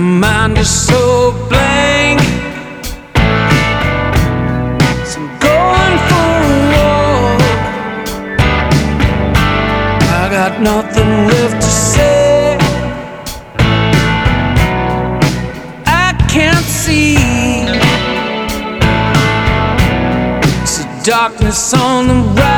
mind is so blank. So I'm going for a walk. I got nothing left to say. I can't see. It's the darkness on the right.